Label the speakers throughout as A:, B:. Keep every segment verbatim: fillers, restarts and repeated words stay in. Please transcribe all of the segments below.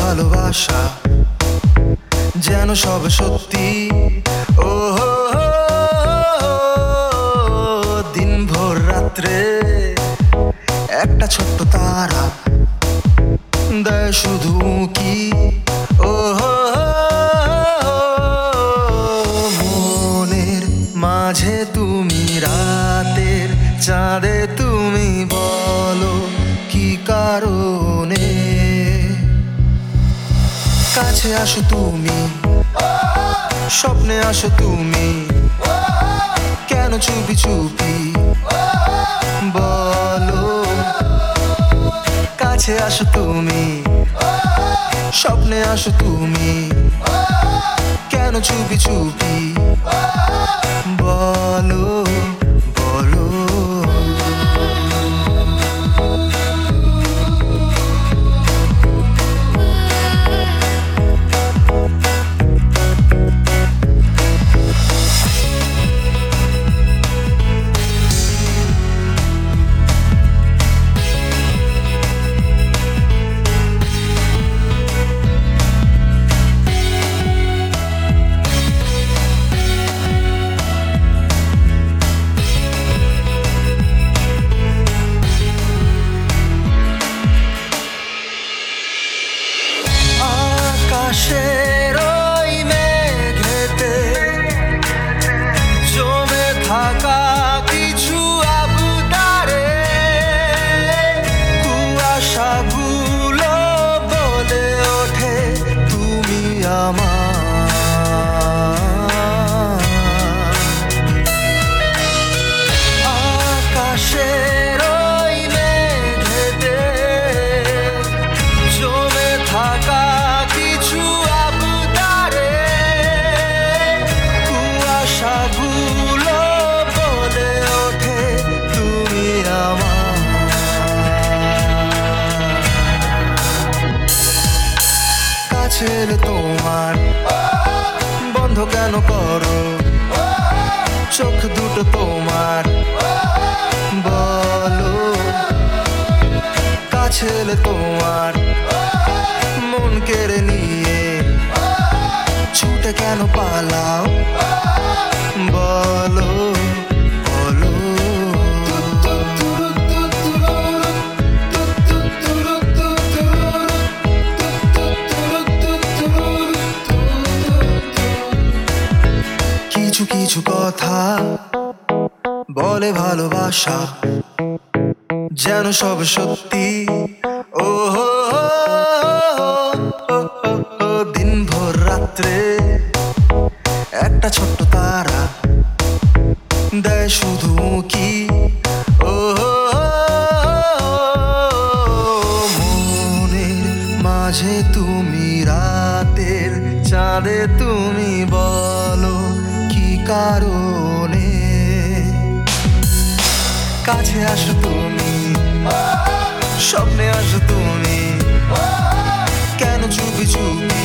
A: ভালোবাসা যেন সব সত্যি। ও দিন ভোর রাত্রে একটা ছোট্ট তারা দেয় শুধু কি। ও মনের মাঝে তুমি রাতের চাঁদে, তুমি বলো কি কারণে কাছে আসো তুমি, স্বপ্নে আসো তুমি, কেন চুপি চুপি বলো। কাছে আসো তুমি, স্বপ্নে আসো তুমি, কেন চুপি চুপি বলো বলো। আকাশের ওই মেঘেতে জমে থাকা কিছু আবদারে কুয়াশাগুলো বলে ওঠে তুমি আমার। আকাশের ওই মেঘেতে জমে থাকা কিছু আবদারে কুয়াশাগুলো বলে ওঠে তুমি আমার। কাছে এলে তোমার বন্ধ কেন করো চোখ দুটো তোমার বলো। কাছে এলে তোমার মন কেড়ে নিয়ে ছুটে কেন পালাও বলো বলো। কিছু কিছু কথা বলে ভালোবাসা যেন সব সত্যি। ও দিন ভোর রাত্রে একটা ছোট্ট তারা দেয় শুধু কি। ও মনের মাঝে তুমি রাতের চাঁদে, তুমি বলো কি কারণে কাছে আসো তুমি, স্বপ্নে আসো তুমি, কেন চুপি চুপি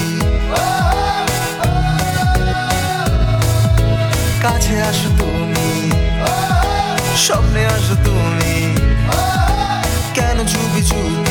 A: কাছে আসো তুমি, স্বপ্নে আসো তুমি, কেন চুপি চুপি